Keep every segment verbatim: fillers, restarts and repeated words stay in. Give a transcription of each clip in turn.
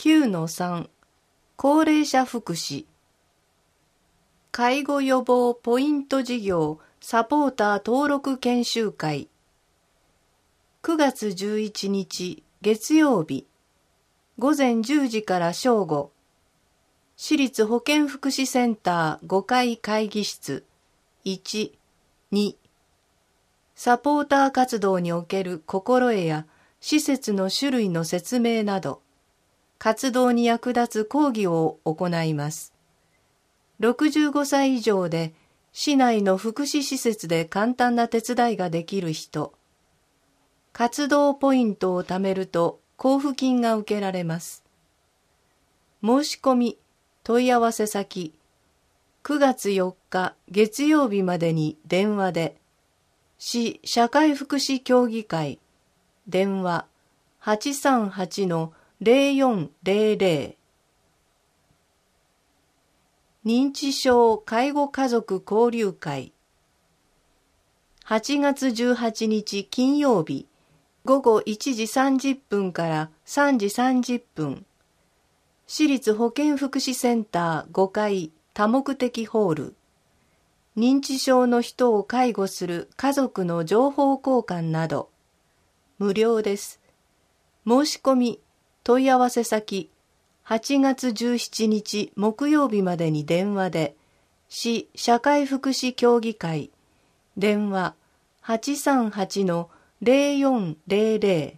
きゅうのさん 高齢者福祉介護予防ポイント事業サポーター登録研修会くがつじゅういちにち月曜日ごぜんじゅうじから正午市立保健福祉センターごかい会議室いち、にサポーター活動における心得や施設の種類の説明など活動に役立つ講義を行います。ろくじゅうごさい以上で市内の福祉施設で簡単な手伝いができる人、活動ポイントを貯めると交付金が受けられます。申し込み、問い合わせ先、くがつよっか月曜日までに電話で、市社会福祉協議会、電話 はちさんはちのゼロよんゼロゼロ 認知症介護家族交流会はちがつじゅうはちにち金曜日ごごいちじさんじゅっぷんからさんじさんじゅっぷん市立保健福祉センターごかい多目的ホール認知症の人を介護する家族の情報交換など無料です。申し込み問い合わせ先はちがつじゅうしちにち木曜日までに電話で市社会福祉協議会電話 はちさんはちのゼロよんゼロゼ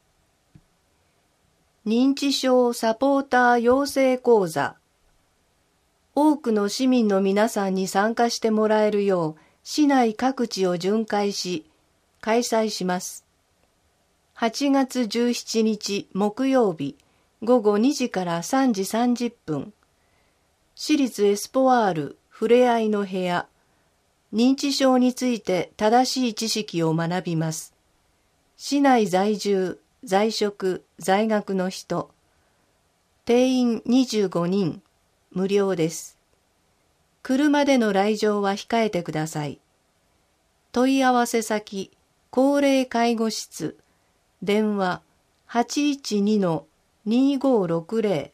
ロ 認知症サポーター養成講座多くの市民の皆さんに参加してもらえるよう市内各地を巡回し開催します。はちがつじゅうしちにち木曜日ごごにじからさんじさんじゅっぷん市立エスポワールふれあいの部屋認知症について正しい知識を学びます。市内在住、在職、在学の人定員にじゅうごにん無料です。車での来場は控えてください。問い合わせ先高齢介護室電話 はちいちにのにごろくゼロ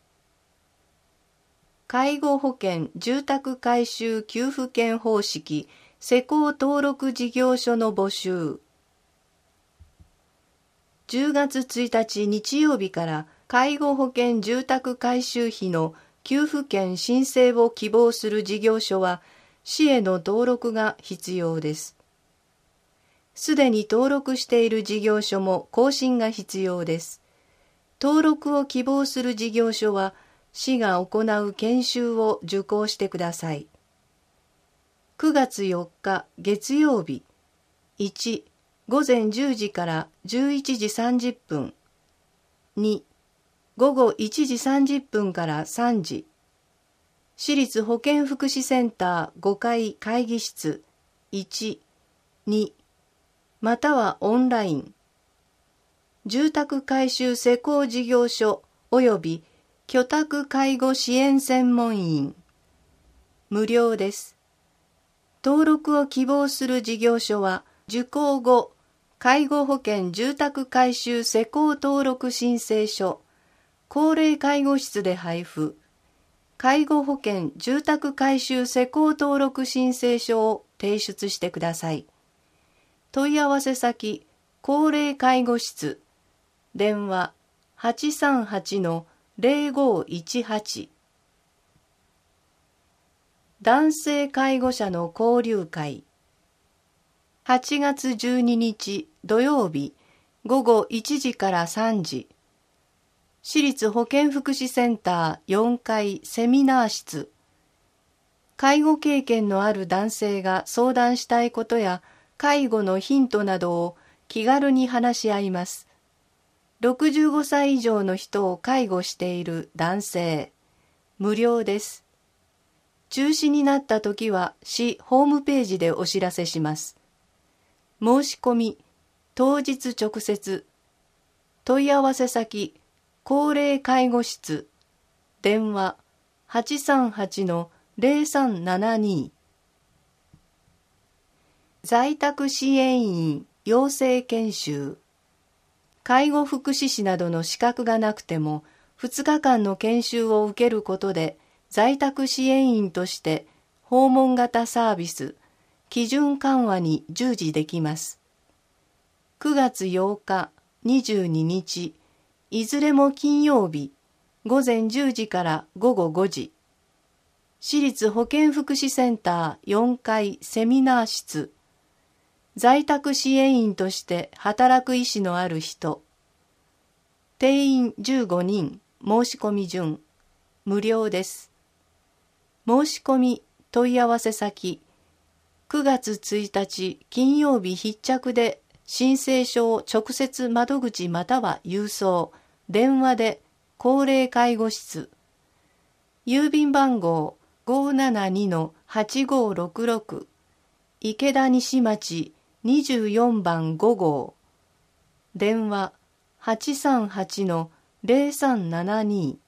介護保険住宅改修給付金方式施工登録事業所の募集じゅうがつついたち日曜日から介護保険住宅改修費の給付金申請を希望する事業所は市への登録が必要です。すでに登録している事業所も更新が必要です。登録を希望する事業所は市が行う研修を受講してください。くがつよっか月曜日いちごぜんじゅうじからじゅういちじさんじゅっぷんにごごいちじさんじゅっぷんからさんじ市立保健福祉センターごかい会議室いち、にまたはオンライン住宅改修施工事業所及び居宅介護支援専門員無料です。登録を希望する事業所は受講後介護保険住宅改修施工登録申請書高齢介護室で配布介護保険住宅改修施工登録申請書を提出してください。問い合わせ先高齢介護室電話 はちさんはちのゼロごいちはち 男性介護者の交流会はちがつじゅうににち土曜日ごごいちじからさんじ市立保健福祉センターよんかいセミナー室介護経験のある男性が相談したいことや介護のヒントなどを気軽に話し合います。ろくじゅうごさい以上の人を介護している男性無料です。中止になったときは市ホームページでお知らせします。申し込み当日直接問い合わせ先高齢介護室電話 はちさんはちのゼロさんななに 在宅支援員養成研修介護福祉士などの資格がなくてもふつかかんの研修を受けることで在宅支援員として訪問型サービス、基準緩和に従事できます。くがつようか、にじゅうににち、いずれも金曜日、ごぜんじゅうじからごごごじ、市立保健福祉センターよんかいセミナー室、在宅支援員として働く意思のある人、定員じゅうごにん、申し込み順、無料です。申し込み問い合わせ先、くがつついたち金曜日必着で申請書を直接窓口または郵送、電話で高齢介護室、郵便番号 ごーななにのはちごーろくろく、池田西町にじゅうよんばんごごう、電話 はちさんはちのぜろさんななに